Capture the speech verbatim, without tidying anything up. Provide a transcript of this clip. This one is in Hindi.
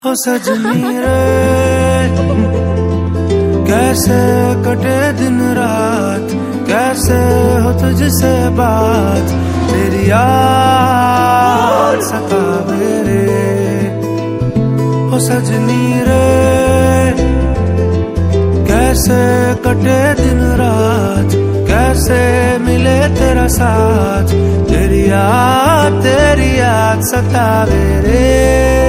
हो सजनी रे कैसे कटे दिन रात, कैसे हो तुझसे बात, तेरी याद सतावे रे। हो सजनी रे कैसे कटे दिन रात, कैसे मिले तेरा साथ, तेरी याद तेरी याद सतावे रे।